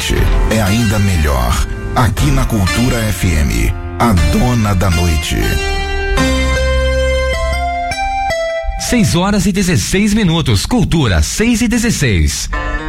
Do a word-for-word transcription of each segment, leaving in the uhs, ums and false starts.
noite é ainda melhor. Aqui na Cultura F M, a dona da noite. seis horas e dezesseis minutos. Cultura seis e dezesseis.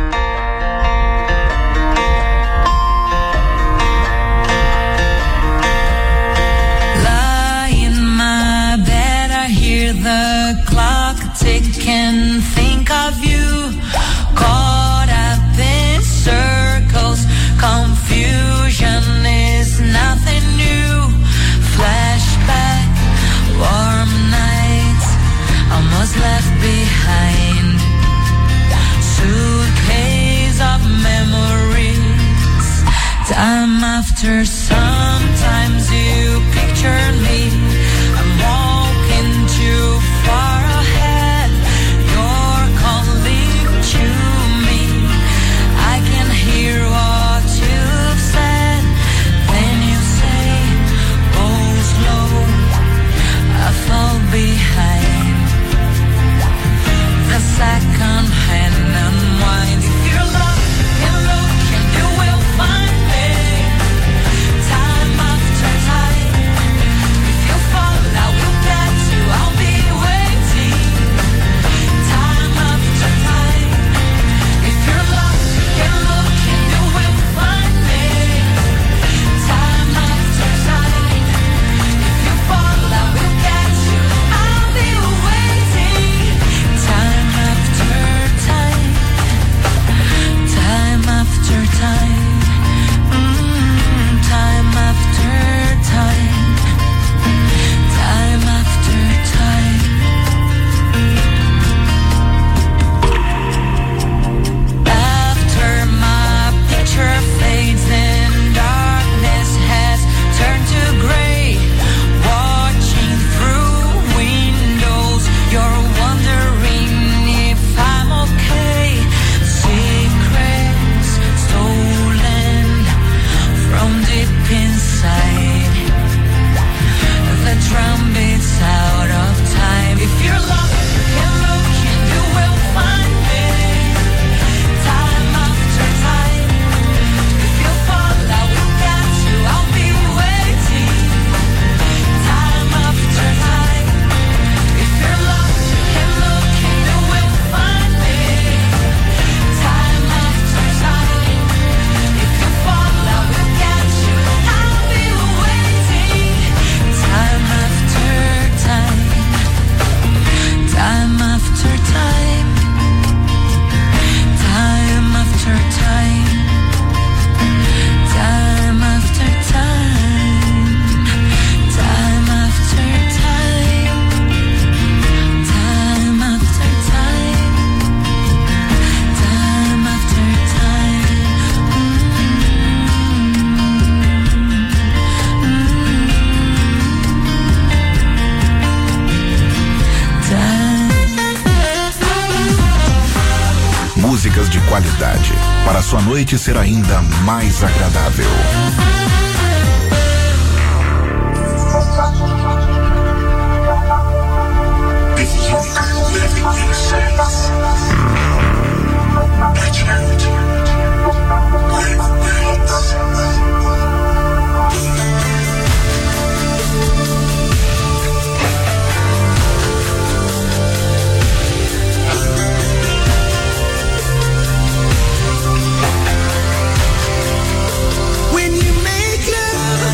The clock tick and think of you, caught up in circles. Confusion is nothing new. Flashback, warm nights, almost left behind. Suitcase of memories. Time after, sometimes you picture me. I'm walking too far ahead. You're calling to me. I can hear what you've said. Then you say, go slow, I fall behind. The second hand unwind. If you're lost and looking, you will find me. Time after time. If you fall, I will get you. I'll be waiting. Time after time. If you're lost and looking, you will find me. Time after time. If you fall, I will get you. I'll be waiting. Time after time. Time after time. Mm, time after time. Time after time. After my picture fades and darkness has turned to gray, watching through windows, you're wondering if I'm okay. Secrets stolen from deep inside. The drum beats out of time. If you're lost and looking, you will find me. Time after time. If you fall, I will get you. I'll be waiting. Time after time. If you're lost and looking, you will find me. Time after time. If you fall, I will get you. I'll be waiting. Time after time. Time after time. Time after time. Time after time. Time after time. Time after time. Time after time. Músicas de qualidade para sua noite ser ainda mais agradável. When you make love,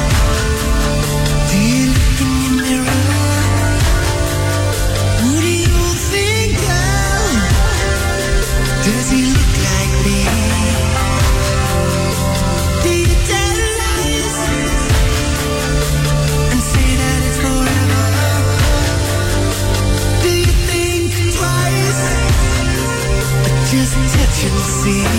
do you look in your mirror? Who do you think of? Does he look like me? Do you tell lies and say that it's forever? Do you think twice or just touch and see?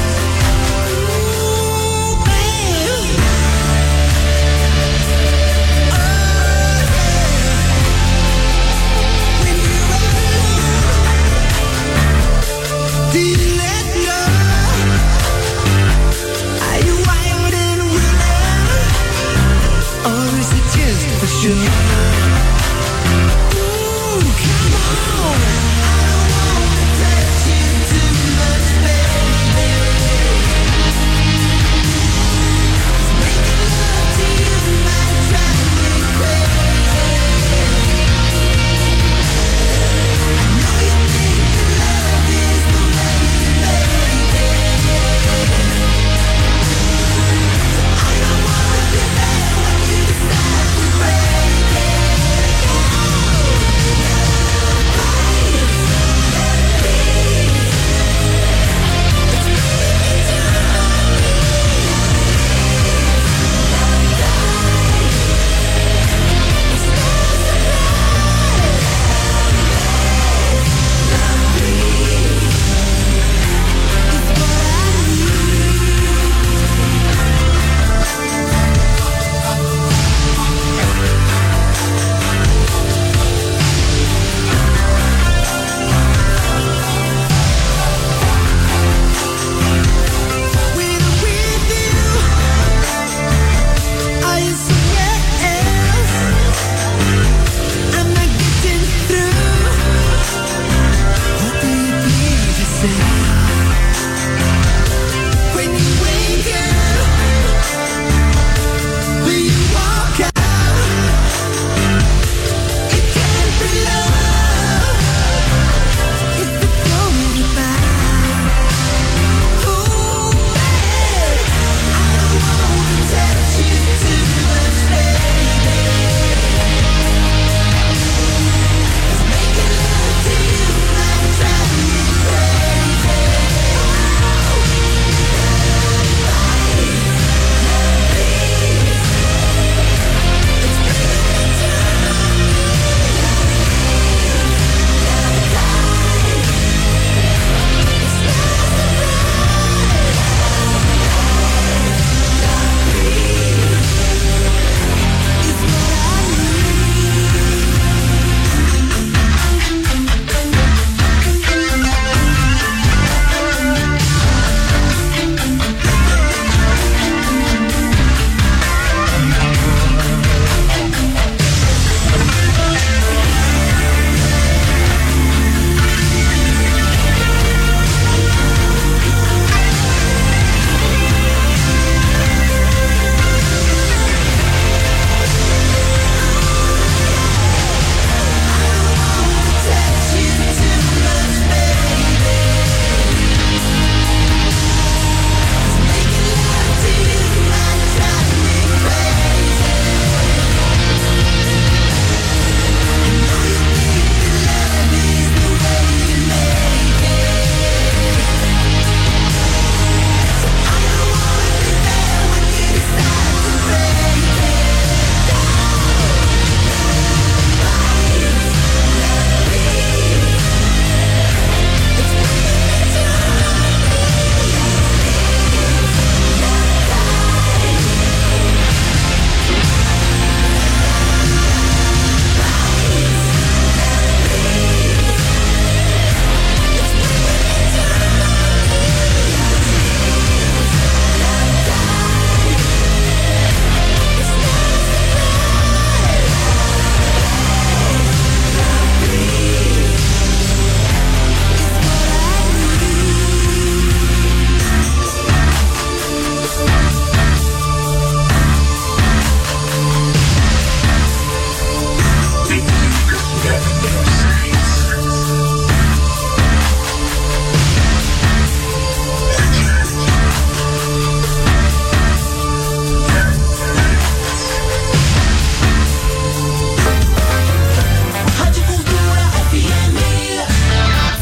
Do you let go? Are you wild and willing? Or is it just for sure? Ooh, come on. I don't wanna touch you too much, baby.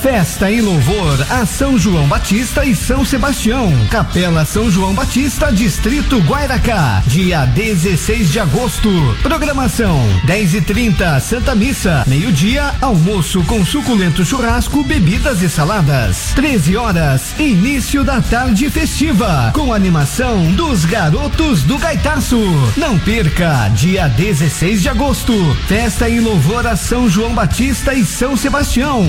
Festa em louvor a São João Batista e São Sebastião. Capela São João Batista, Distrito Guairacá. Dia dezesseis de agosto. Programação: dez e trinta, Santa Missa. Meio-dia, almoço com suculento churrasco, bebidas e saladas. treze horas, início da tarde festiva. Com animação dos Garotos do Gaitaço. Não perca, dia dezesseis de agosto. Festa em louvor a São João Batista e São Sebastião.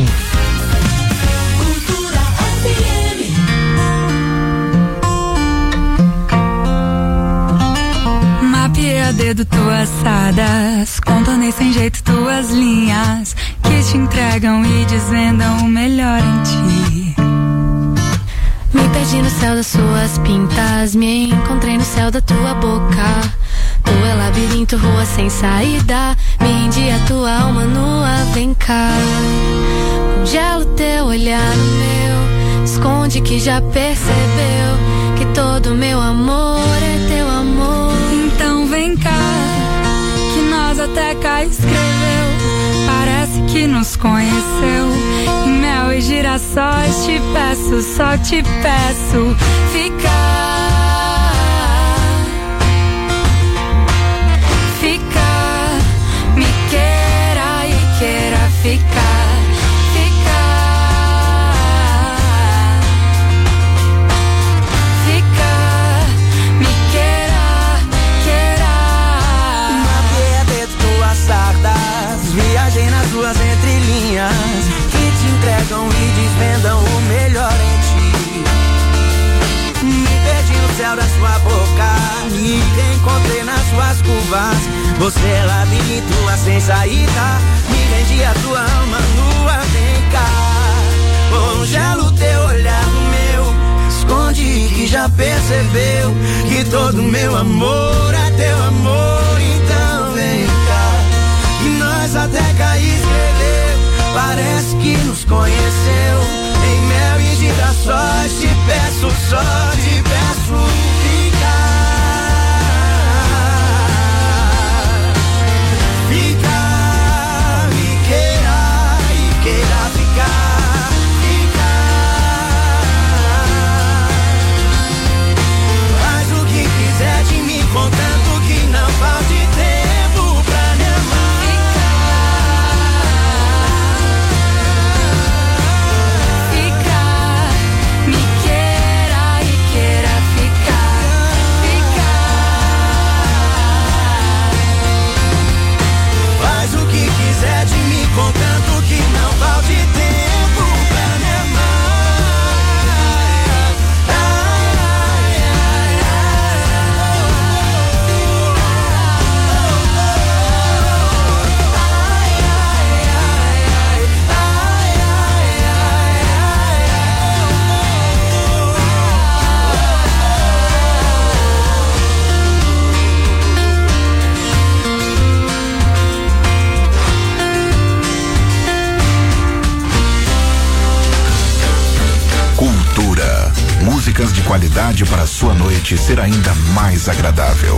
Mapeei a dedo tuas sadas, contornei sem jeito tuas linhas que te entregam e desvendam o melhor em ti. Me perdi no céu das suas pintas, me encontrei no céu da tua boca. Tu é labirinto, rua sem saída, me rendi a tua alma nua, vem cá. Congela o teu olhar no meu, esconde que já percebeu que todo meu amor é teu amor. Então vem cá, que nós até cá escreveu, parece que nos conheceu. Em mel e girassóis te peço, só te peço ficar. Ficar, me queira e queira ficar. Viajei nas suas entrelinhas que te entregam e desvendam o melhor em ti. Me perdi no céu da sua boca, me encontrei nas suas curvas. Você é labirinto, sem saída, me rendi a tua alma nua, vem cá. Congela o teu olhar no meu, esconde que já percebeu que todo meu amor é teu amor. Então vem cá, que nós até cá escreveu, parece que nos conheceu. Em mel e girassóis te peço, só te peço ficar. Ficar, me queira e queira ficar. Ficar, faz o que quiser de mim, contanto que não falte tempo pra me amar. Contanto que não falte tempo pra me amar. Ai, ai, Músicas de qualidade para sua noite ser ainda mais agradável.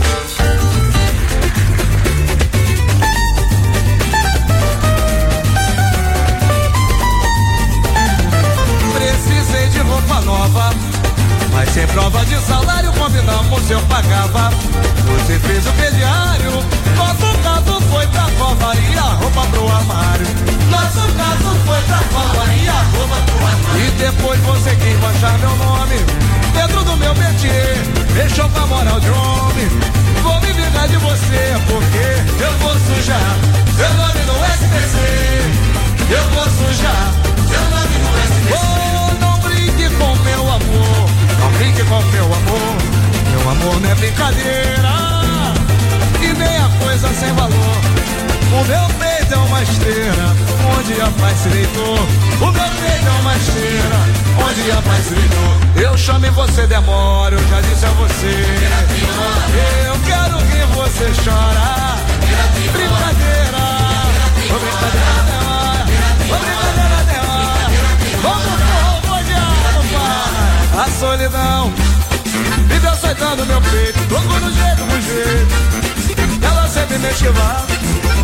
Precisei de roupa nova, mas sem prova de salário combinamos, eu pagava. Você fez o pediário, nosso caso foi pra cova e a roupa pro armário. Nosso caso foi pra cova e a roupa pro armário. E depois você quis manchar meu nome dentro do meu métier, mexeu com a moral de homem. Vou me vingar de você, porque eu vou sujar seu nome no S B C. Eu vou sujar seu nome no S B C. Oh, não brinque com meu amor, não brinque com meu amor. Meu amor não é brincadeira, e nem a coisa sem valor. O meu peito é uma esteira, onde a paz se deitou. O meu peito é uma esteira, onde a paz se deitou. Eu chamo e você demora, eu já disse a você. Eu quero que você chora. Brincadeira, ô brincadeira demora, ô brincadeira demora. Vamos, vamos, diabo, a solidão vive açoitando meu peito, louco no jeito, no jeito. Ela sempre me esquivava,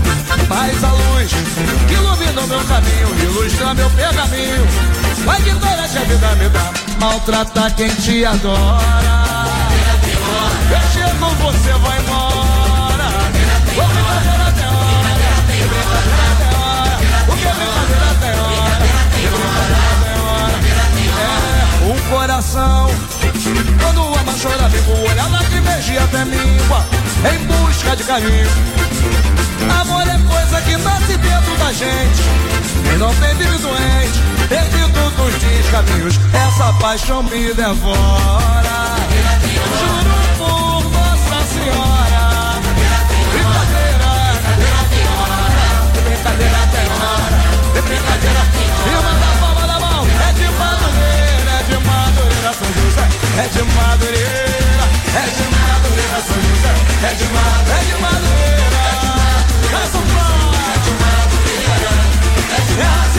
mais a luz que ilumina o meu caminho, ilustra meu pergaminho. Vai que durante a vida me dá, maltrata quem te adora. Eu chego, você vai embora. Vou brincadeira até hora, brincadeira até hora. O que é brincadeira até hora, brincadeira até hora. É um coração, quando ama chora vivo, olha lá que beija até míngua, em busca de carinho. Amor é coisa que nasce dentro da gente, quem não tem vive doente, perdido dos descaminhos. Essa paixão me devora, juro por Nossa Senhora. Brincadeira, brincadeira até hora, brincadeira. E manda a palma da mão, é de Madureira, é de Madureira, São José, é de Madureira, é de Madureira, São José, é de Madureira, é de Madureira, é São Paulo, é de Madureira, é de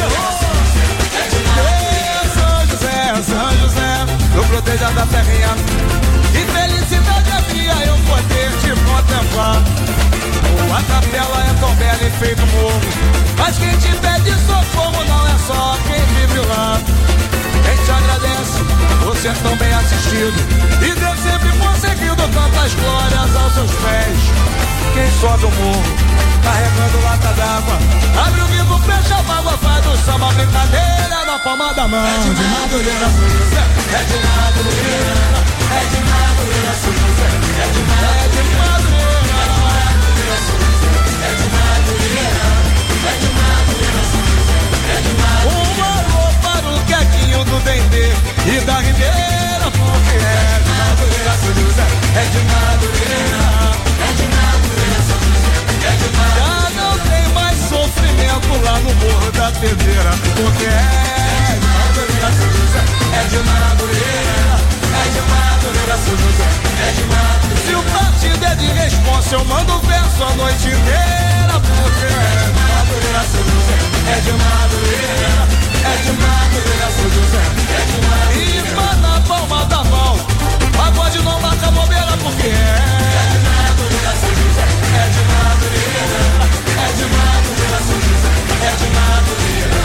São José, São José, eu proteja da terrinha. Que felicidade é minha eu poder te contemplar. A capela é tão bela e feito morro, mas quem te pede socorro não é só quem vive lá. Quem te agradece, você é tão bem assistido e Deus sempre conseguindo tantas glórias aos seus pés. Quem sobe o morro, carregando lata d'água, abre o vidro, fecha a mágoa, faz do samba brincadeira na palma da mão. É de Madureira, São José, é de Madureira, é de Madureira, São José, é de Madureira, é de Madureira, São José, é de Madureira, é de Madureira, São José, é de Madureira. Um alô para o Quequinho do Dendê e da Ribeira, porque é de Madureira, São José, é de Madureira, é de Madureira, São José, é de Madureira. Já não tem mais sofrimento lá no Morro da Pedreira, porque é de Madureira, São José, é de Madureira, é de Madureira, São José, é de Madureira. Se o partido é de responsa, eu mando verso a noite inteira, porque é de Madureira, São José, é de Madureira, é de Madureira, São José, é de Madureira. E pá na palma da mão, pagode não marca bobeira, porque é de Madureira, São José, é de Madureira, é de Madureira, São José, é de Madureira.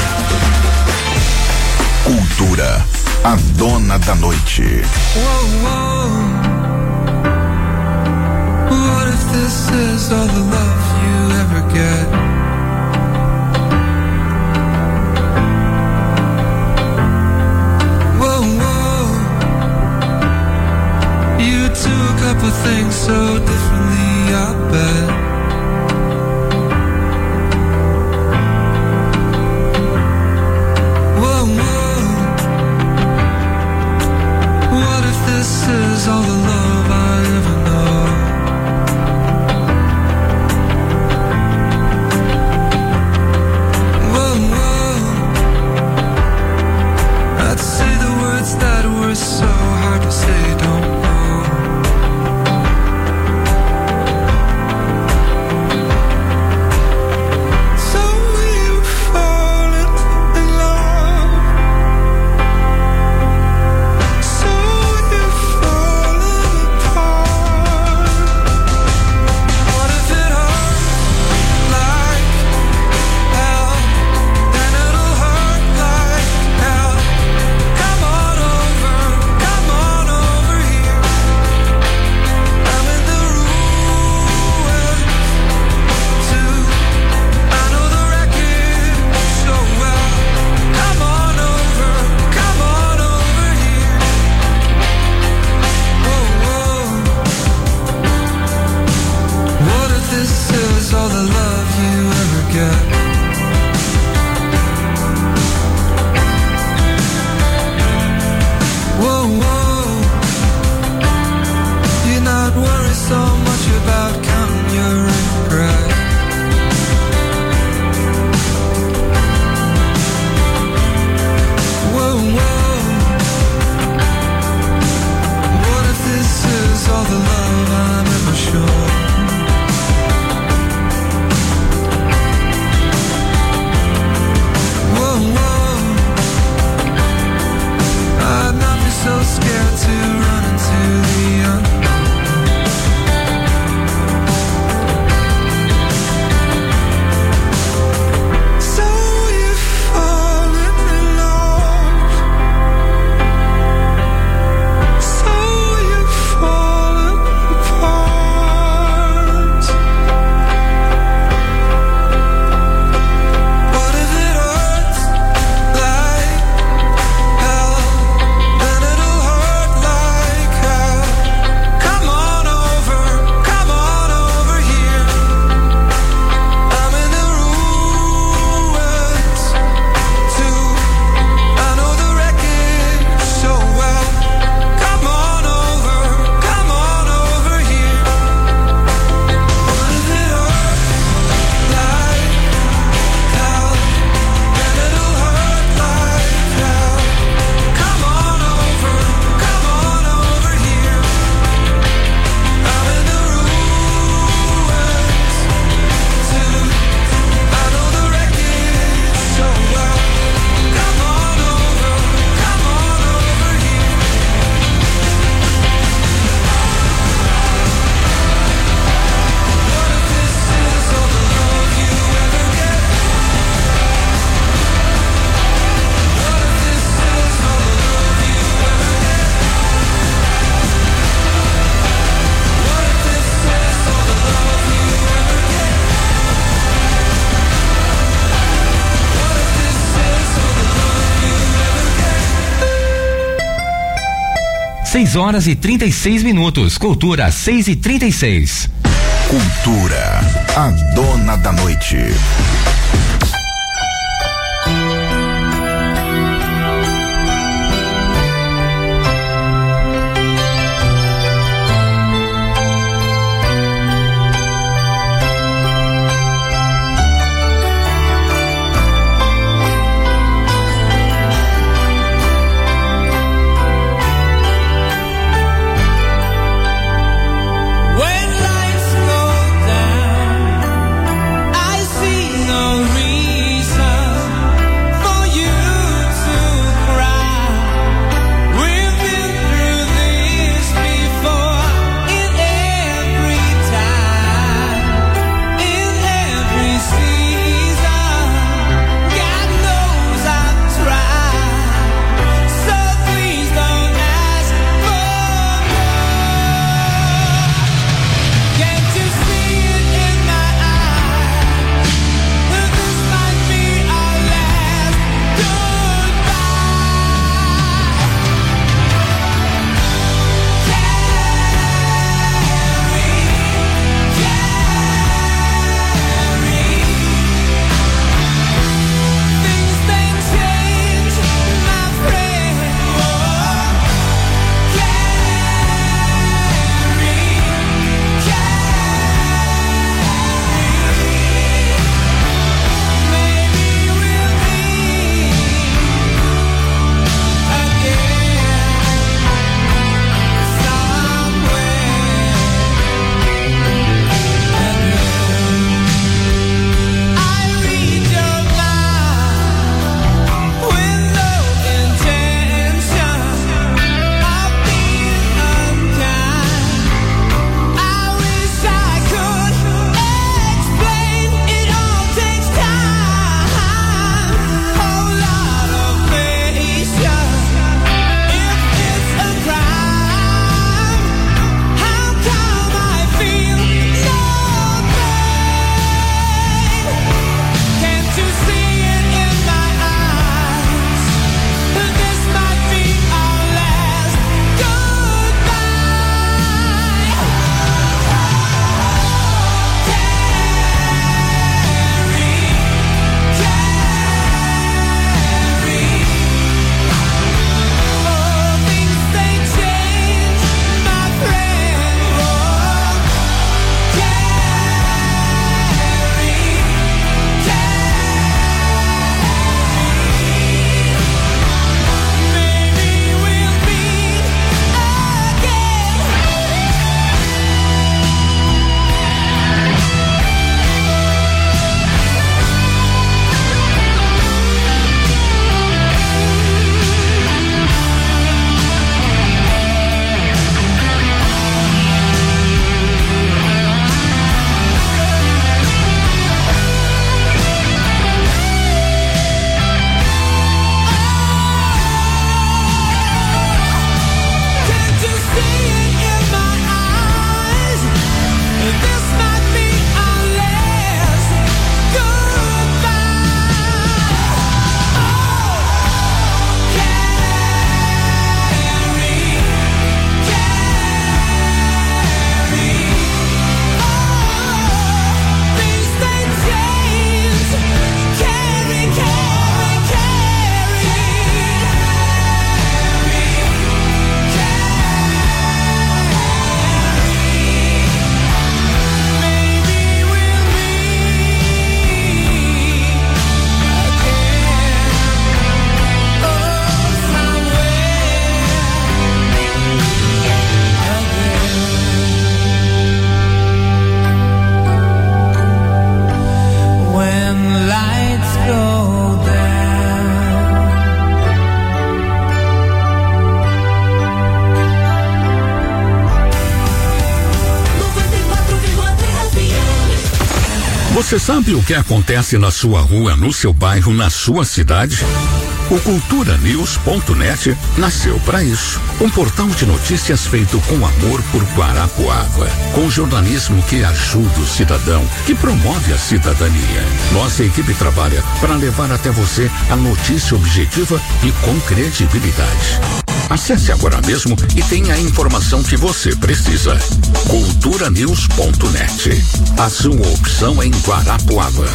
Cultura, a dona da noite. Whoa, whoa. What if this is all the love you ever get? Whoa, whoa. You do a couple things so differently, I bet. This is all the love I ever know. seis horas e trinta e seis minutos. Cultura seis e trinta e seis. Cultura, a dona da noite. Você sabe o que acontece na sua rua, no seu bairro, na sua cidade? O cultura news ponto net nasceu para isso. Um portal de notícias feito com amor por Guarapuava, com jornalismo que ajuda o cidadão, que promove a cidadania. Nossa equipe trabalha para levar até você a notícia objetiva e com credibilidade. Acesse agora mesmo e tenha a informação que você precisa. cultura news ponto net. A sua opção em Guarapuava.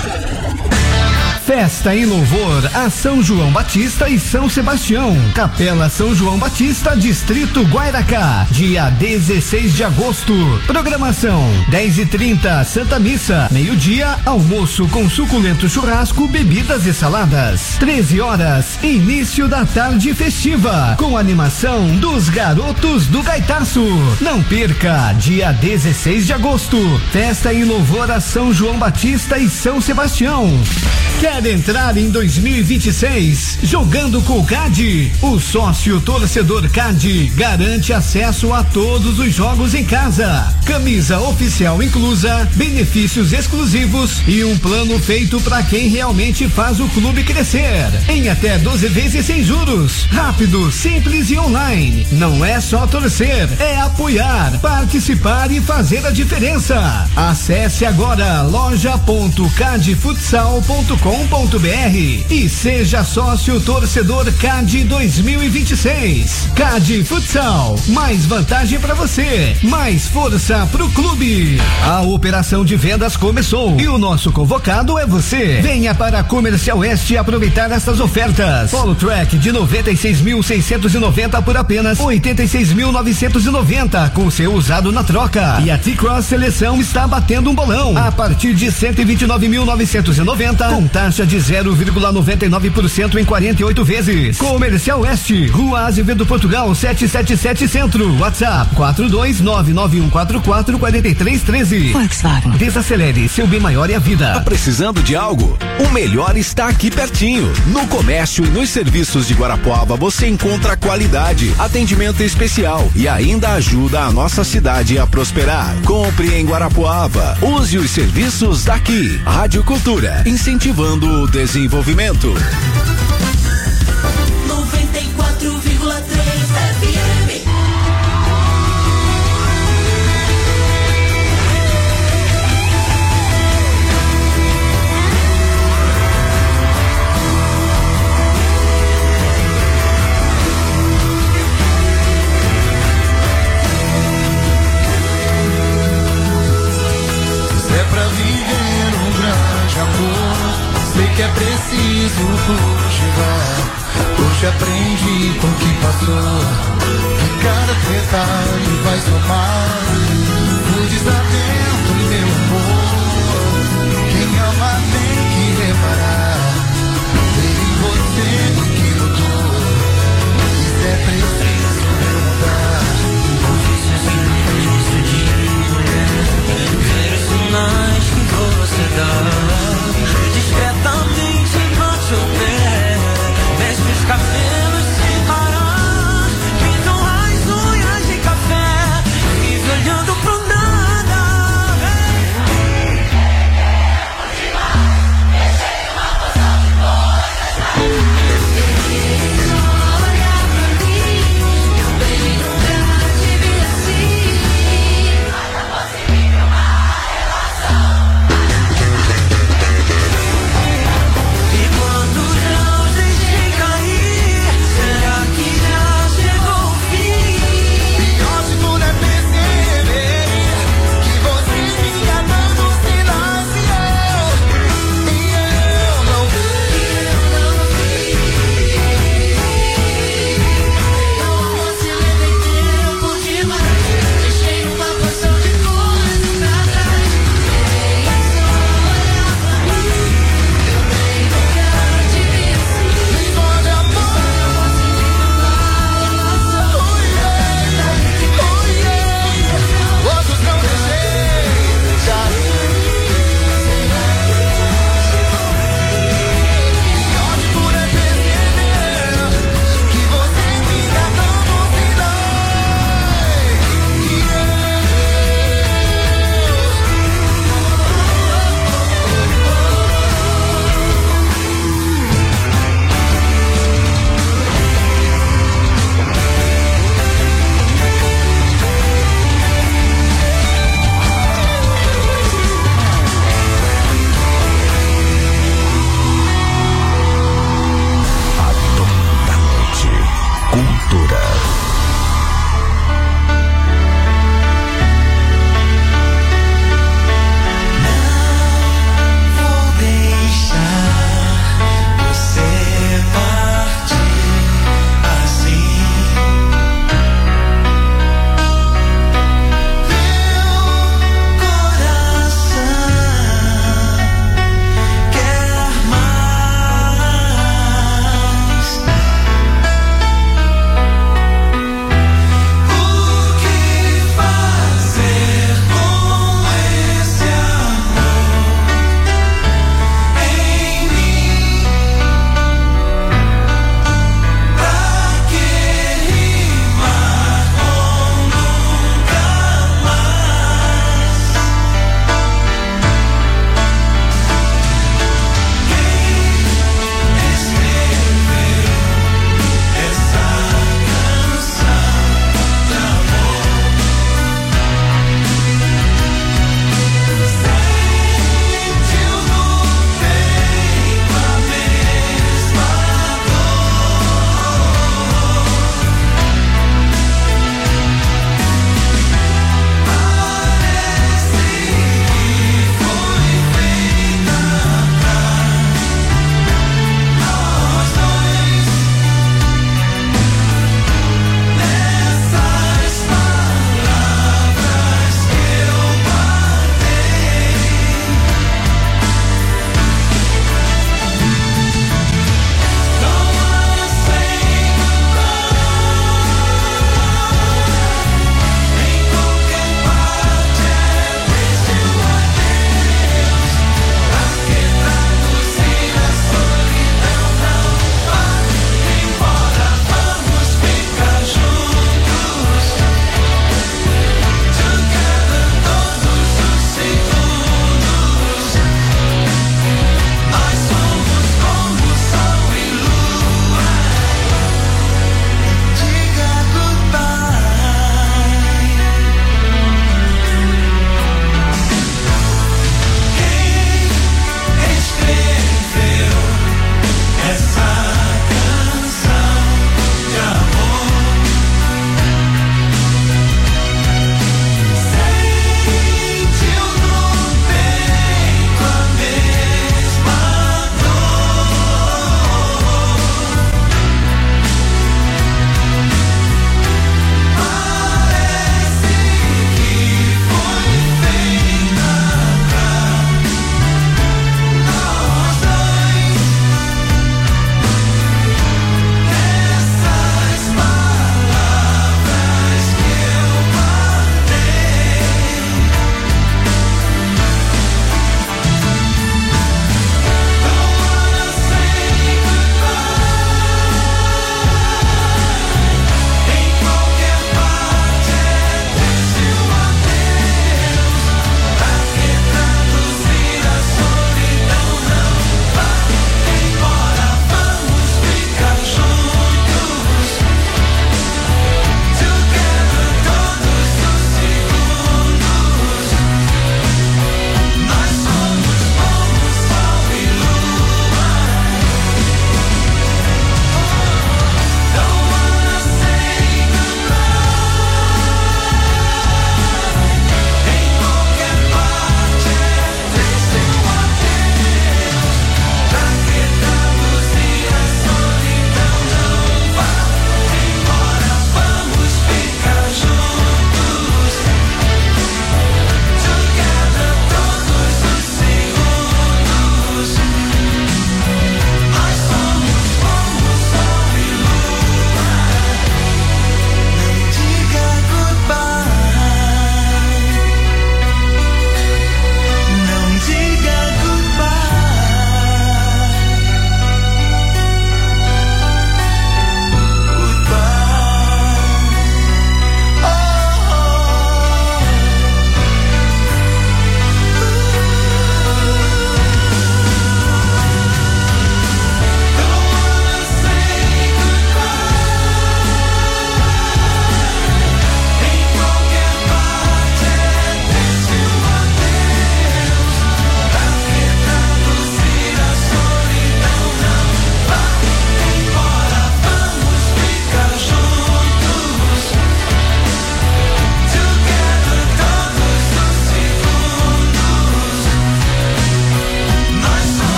Festa e louvor a São João Batista e São Sebastião. Capela São João Batista, Distrito Guairacá. Dia dezesseis de agosto. Programação: dez e trinta, Santa Missa. Meio-dia, almoço com suculento churrasco, bebidas e saladas. treze horas, início da tarde festiva. Com animação dos Garotos do Gaitaço. Não perca, dia dezesseis de agosto. Festa e louvor a São João Batista e São Sebastião. Quer entrar em dois mil e vinte e seis jogando com o C A D? O sócio torcedor C A D garante acesso a todos os jogos em casa. Camisa oficial inclusa, benefícios exclusivos e um plano feito para quem realmente faz o clube crescer. Em até doze vezes sem juros. Rápido, simples e online. Não é só torcer, é apoiar, participar e fazer a diferença. Acesse agora loja ponto cadfutsal ponto com ponto br e seja sócio torcedor C A D dois mil e vinte e seis. C A D Futsal, mais vantagem para você, mais força pro clube. A operação de vendas começou e o nosso convocado é você. Venha para a Comercial Oeste aproveitar essas ofertas. Polo Track de noventa e seis mil seiscentos e noventa por apenas oitenta e seis mil novecentos e noventa com seu usado na troca. E a T-Cross Seleção está batendo um bolão a partir de cento e vinte e nove mil novecentos e noventa com taxa de zero vírgula noventa e nove por cento em quarenta e oito vezes. Comercial Oeste, Rua Azevedo Portugal, setecentos e setenta e sete Centro. WhatsApp quatro dois nove nove um quatro quatro quatro três um três. Volkswagen. Desacelere, seu bem maior é a vida. Tá precisando de algo? O melhor está aqui pertinho. No comércio e nos serviços de Guarapuava você encontra qualidade, atendimento especial e ainda ajuda a nossa cidade a prosperar. Compre em Guarapuava. Use os serviços daqui. Rádio Cultura, incentivando o desenvolvimento. noventa e quatro vírgula três F M. Se é pra viver um grande amor, sei que é preciso cultivar. Hoje aprendi com o que passou, que cada detalhe vai somar. Fui desatento no meu amor, quem ama tem que reparar. Ver em você o que mudou, isso é preciso mudar. Ver os sinais que você dá, discretamente bate o pé, mexe os cabelos sem parar, pintam as unhas de café, vive olhando pro nada.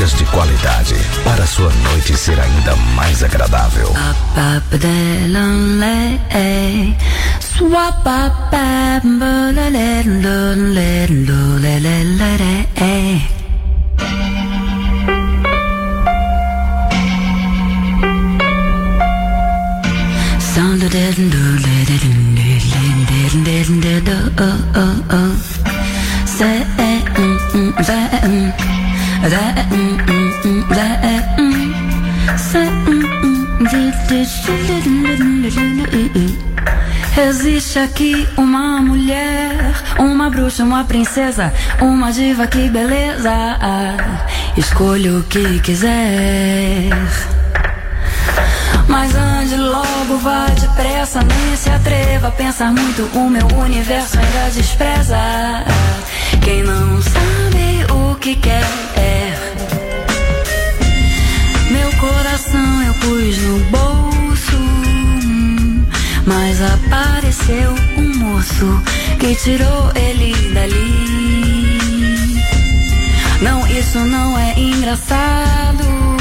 dias de qualidade para sua noite ser ainda mais agradável. Existe aqui uma mulher, uma bruxa, uma princesa, uma diva, que beleza. Escolha o que quiser, mas ande logo, vá depressa, nem se atreva a pensar muito, o meu universo ainda despreza quem não sabe o que quer. Meu coração eu pus no bolso, mas apareceu um moço que tirou ele dali. Não, isso não é engraçado,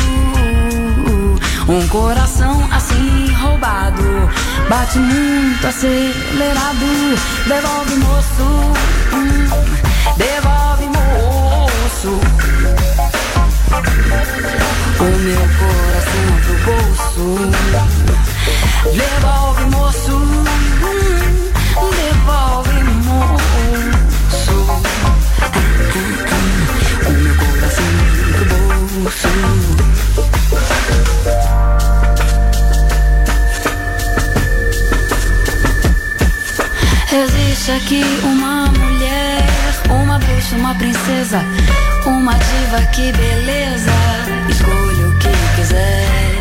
um coração assim roubado bate muito acelerado. Devolve, moço, hum, devolve, moço, o meu coração pro bolso. Devolve, moço, hum, devolve, moço, o meu coração pro bolso. Existe aqui uma mulher, uma bruxa, uma princesa, uma diva, que beleza. Escolha o que quiser,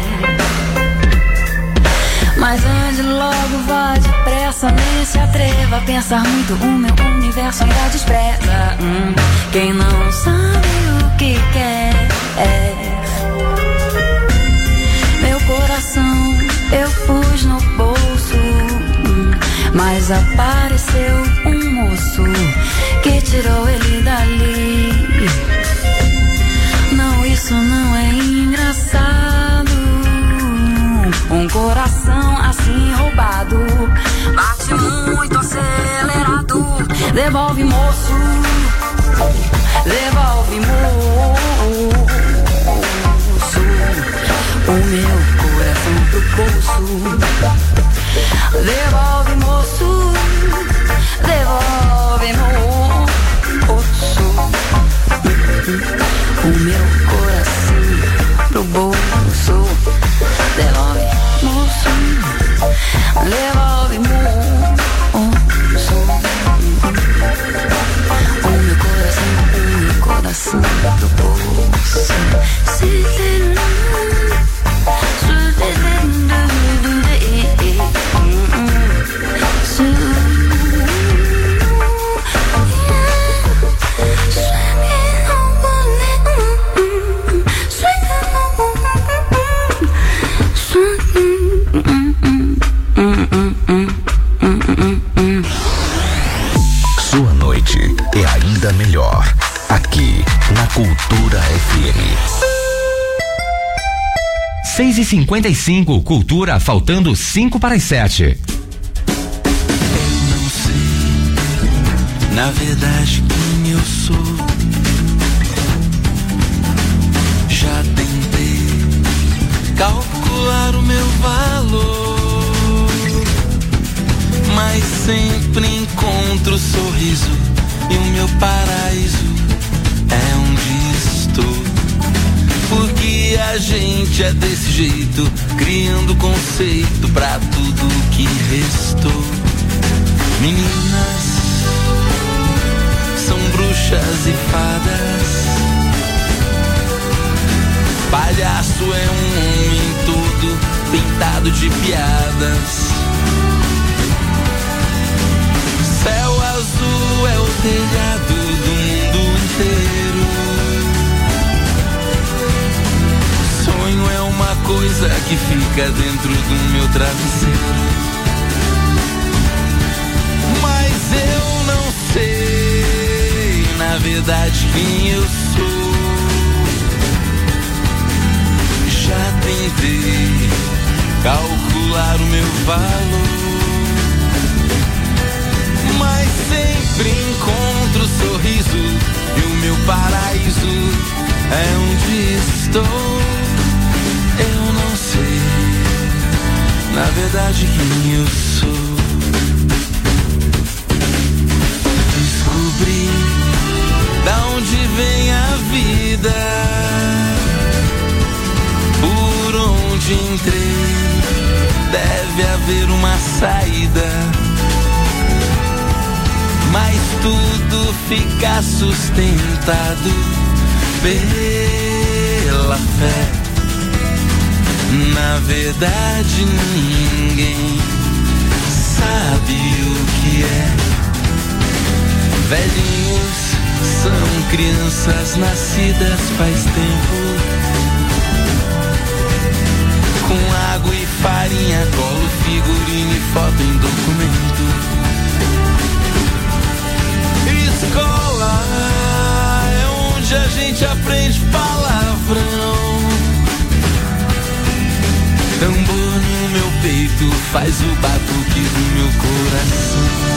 mas ande logo, vá depressa, nem se atreva a pensar muito, o meu universo ainda despreza hum, quem não sabe o que quer. Meu coração eu pus no bolso, mas apareceu um moço que tirou ele dali. Não, isso não é engraçado, um coração assim roubado bate muito acelerado. Devolve, moço, devolve, moço, o meu coração pro bolso. Devolve, moço, devolve, moço, o meu coração pro bolso. Devolve, moço, devolve, moço, o meu coração, o meu coração pro bolso. Sua noite é ainda melhor aqui na Cultura F M. seis e cinquenta e cinco, Cultura, faltando cinco para as sete. Não sei, na verdade, quem eu sou. Já tentei calcular o meu valor, mas sempre encontro o sorriso e o meu paraíso é onde estou. Porque a gente é desse jeito, criando conceito pra tudo que restou. Meninas são bruxas e fadas, palhaço é um homem todo pintado de piadas. Céu azul é o telhado do mundo inteiro. Sonho é uma coisa que fica dentro do meu travesseiro. Mas eu não sei, na verdade, quem eu sou. calcular o meu valor, mas sempre encontro o sorriso e o meu paraíso é onde estou. Eu não sei, na verdade, quem eu sou. Descobri da onde vem a vida, por onde entrei, deve haver uma saída, mas tudo fica sustentado pela fé. Na verdade, ninguém sabe o que é. Velhinhos são crianças nascidas faz tempo, com água e farinha, colo, figurino e foto em documento. Escola é onde a gente aprende palavrão. Tambor no meu peito faz o batuque do meu coração.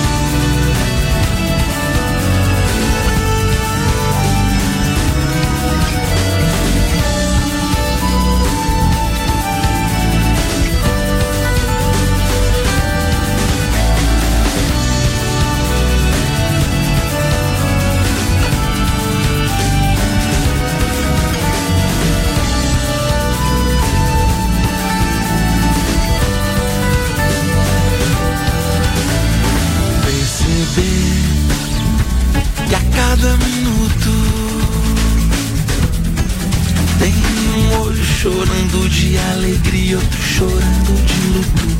Que a cada minuto tem um olho chorando de alegria, outro chorando de luto.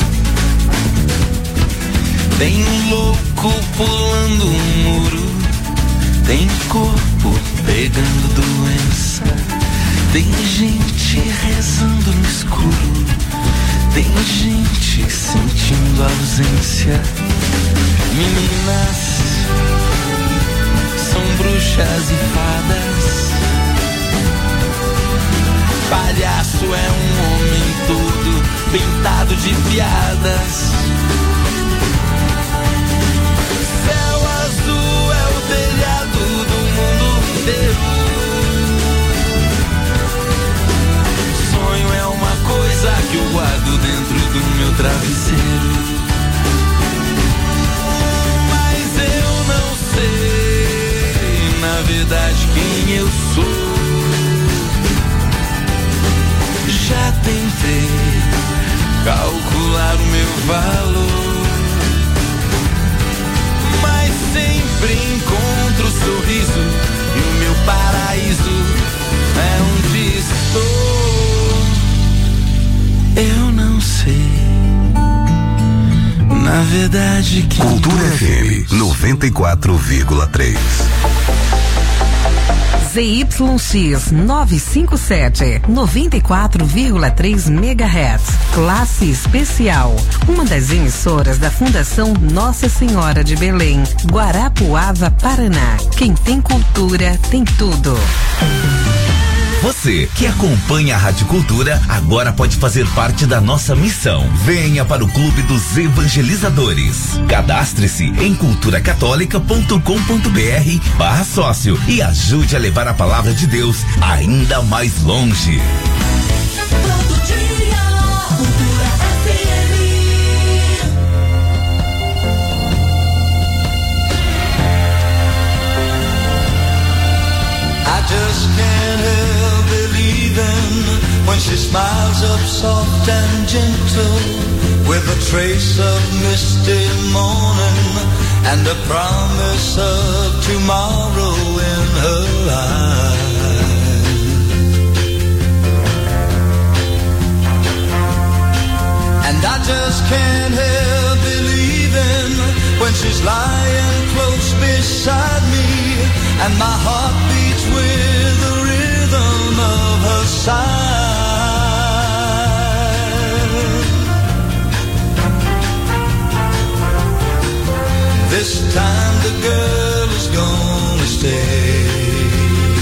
Tem um louco pulando um muro, tem corpo pegando doença, tem gente rezando no escuro, tem gente sentindo ausência. Meninas são bruxas e fadas, palhaço é um homem todo pintado de piadas. Céu azul é o telhado do mundo inteiro. Sonho é uma coisa que eu guardo dentro do meu travesseiro. Na verdade, quem eu sou. Já tentei calcular o meu valor, mas sempre encontro o sorriso e o meu paraíso é onde estou. Eu não sei, na verdade, quem Cultura F M noventa e quatro vírgula três. Z Y X novecentos e cinquenta e sete, noventa e quatro vírgula três megahertz, classe especial, uma das emissoras da Fundação Nossa Senhora de Belém, Guarapuava, Paraná. Quem tem cultura tem tudo. Você que acompanha a Rádio Cultura agora pode fazer parte da nossa missão. Venha para o Clube dos Evangelizadores. Cadastre-se em culturacatólica ponto com ponto br barra sócio e ajude a levar a palavra de Deus ainda mais longe. Todo dia, Cultura F M. I just can't help believing when she smiles up soft and gentle, with a trace of misty morning and a promise of tomorrow in her eyes. And I just can't help believing when she's lying close beside me and my heart beats with the rhythm of her sigh. This time the girl is gonna stay.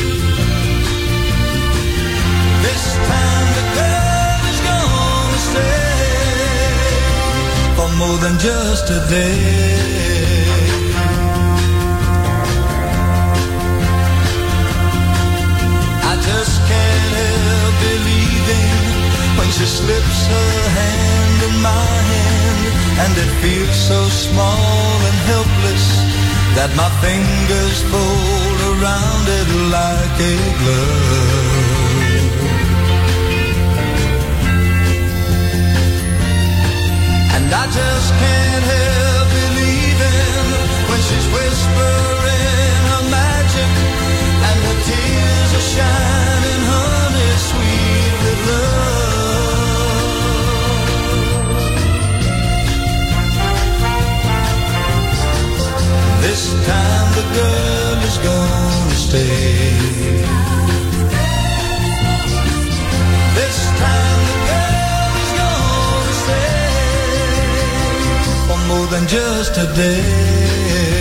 This time the girl is gonna stay. than just a day. I just can't help believing when she slips her hand in my hand, and it feels so small and helpless that my fingers fold around it like a glove. And I just can't help believing when she's whispering her magic and her tears are shining honey sweet with love. This time the girl is gonna stay. This time the girl is gonna stay for more than just a day.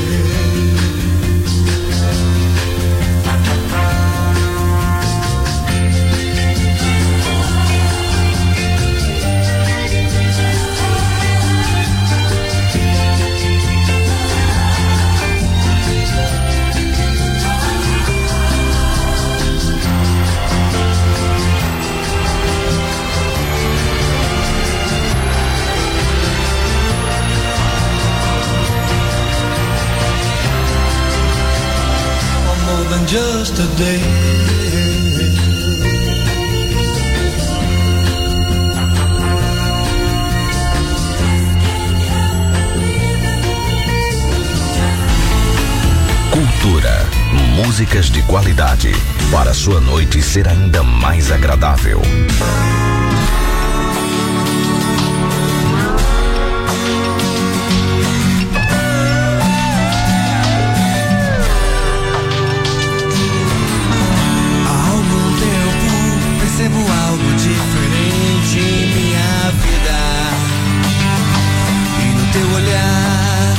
Than just a day. Cultura, músicas de qualidade para sua noite ser ainda mais agradável. Algo diferente em minha vida, e no teu olhar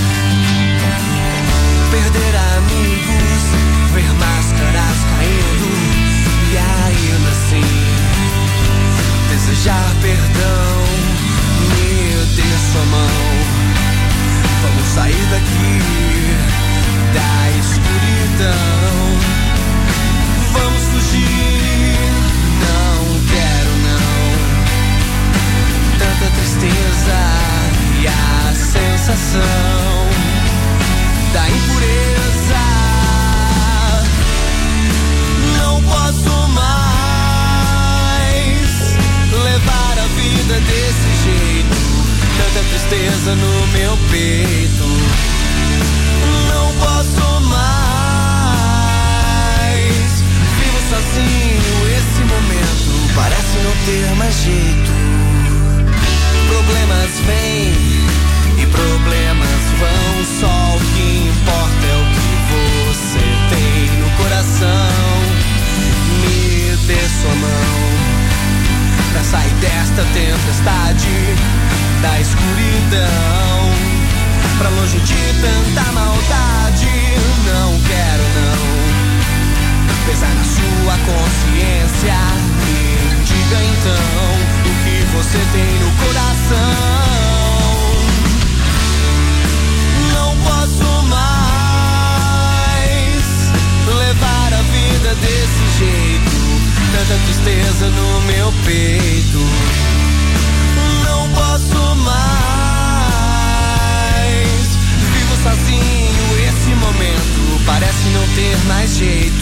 perder amigos, ver máscaras caindo, e ainda assim desejar perdão, me ter sua mão. Vamos sair daqui da escuridão, vamos fugir. Não quero não, tanta tristeza e a sensação da impureza. Não posso mais levar a vida desse jeito, tanta tristeza no meu peito. Não posso mais, vivo sozinho esse momento, parece não ter mais jeito. Problemas vêm e problemas vão, só o que importa é o que você tem no coração. Me dê sua mão pra sair desta tempestade, da escuridão, pra longe de tanta maldade. Não quero não pesar na sua consciência. Me diga então o que você tem no coração. Não posso mais levar a vida desse jeito, tanta tristeza no meu peito. Não posso mais, vivo sozinho esse momento, parece não ter mais jeito.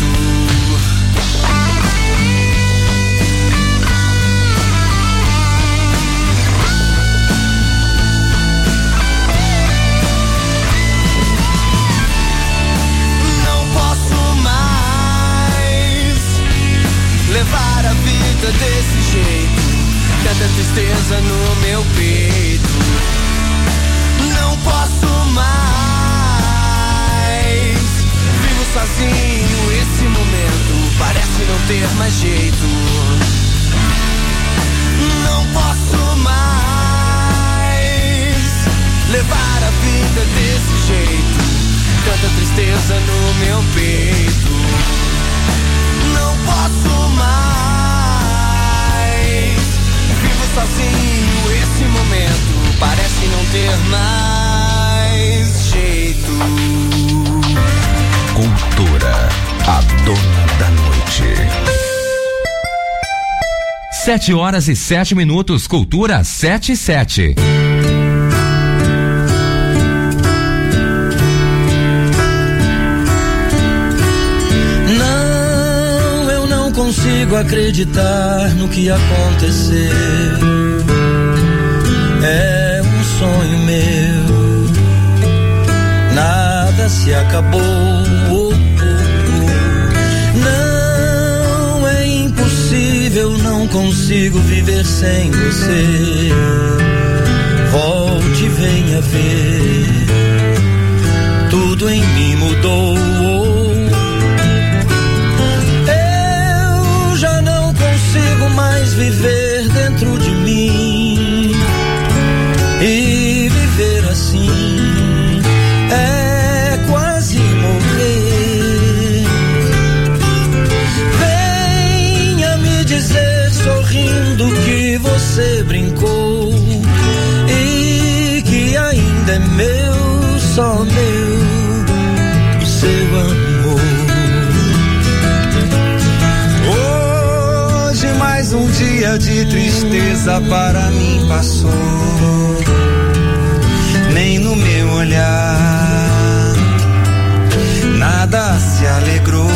Levar a vida desse jeito, tanta tristeza no meu peito. Não posso mais, vivo sozinho esse momento, parece não ter mais jeito. Não posso mais levar a vida desse jeito, tanta tristeza no meu peito. Não posso mais, vivo sozinho esse momento, parece não ter Sete horas e sete minutos, Cultura sete e sete. Não, eu não consigo acreditar no que aconteceu. É um sonho meu, nada se acabou. Oh, oh, oh. Não, é impossível, não consigo viver sem você. Volte e venha ver, tudo em mim mudou. Eu já não consigo mais viver dentro de mim. E viver assim é quase morrer. Venha me dizer sorrindo que você brincou e que ainda é meu, só meu, o seu amor. Hoje mais um dia de tristeza para mim passou. Nem no meu olhar nada se alegrou.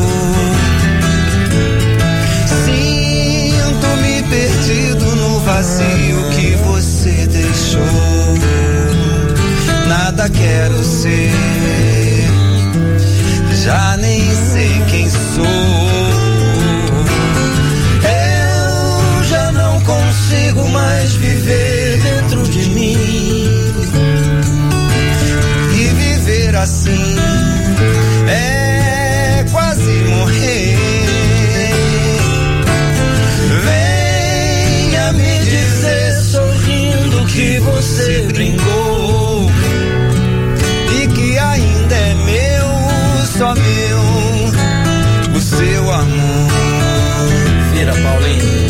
Sinto-me perdido no vazio que você deixou. Nada quero ser, já nem sei quem sou. Eu já não consigo mais viver dentro de mim. Assim é quase morrer. Venha me dizer sorrindo que você brincou e que ainda é meu, só meu, o seu amor. Vira, Paulinho.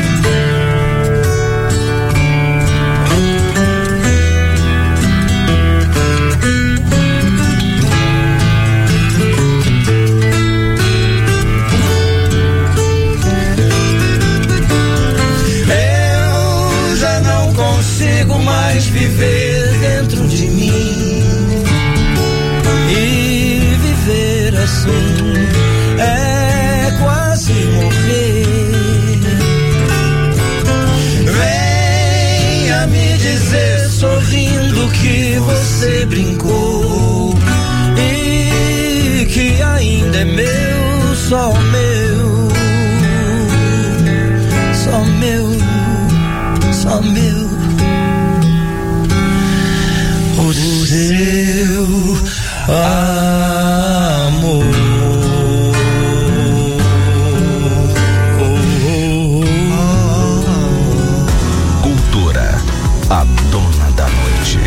Viver dentro de mim e viver assim é quase morrer. Venha me dizer sorrindo que você brincou e que ainda é meu, só meu, só meu, só meu. O seu amor. Cultura, a dona da noite.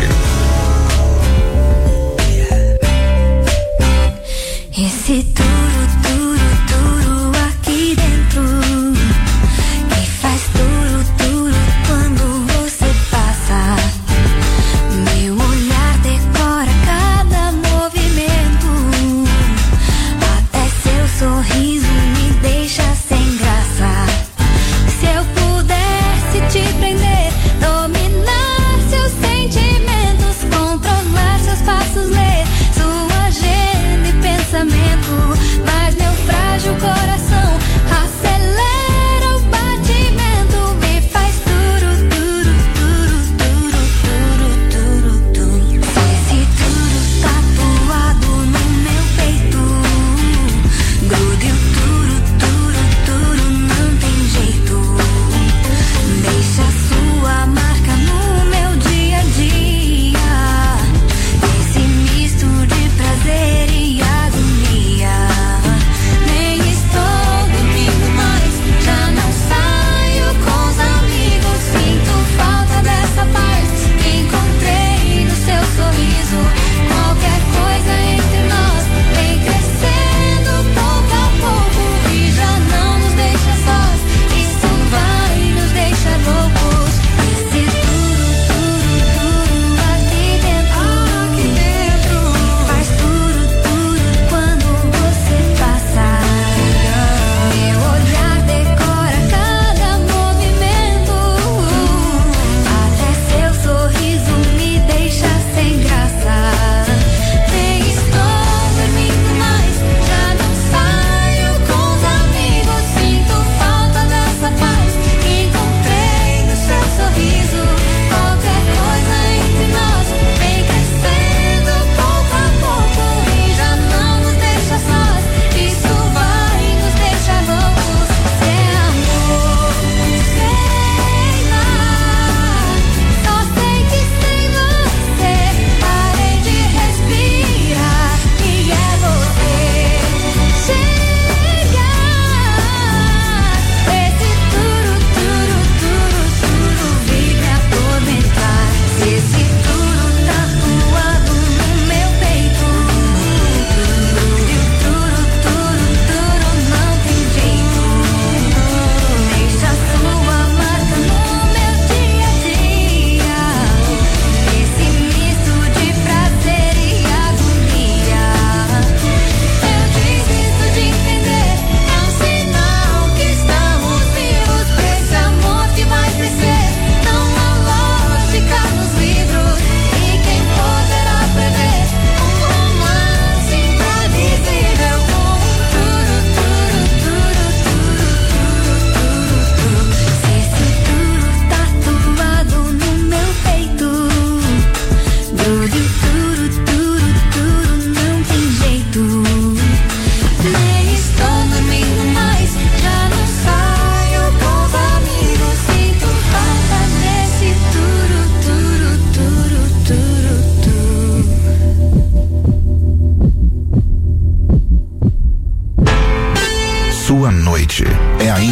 Esse duro, duro, duro aqui dentro me faz duro, duro quando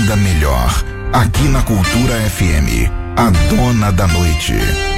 ainda melhor. Aqui na Cultura F M, a dona da noite.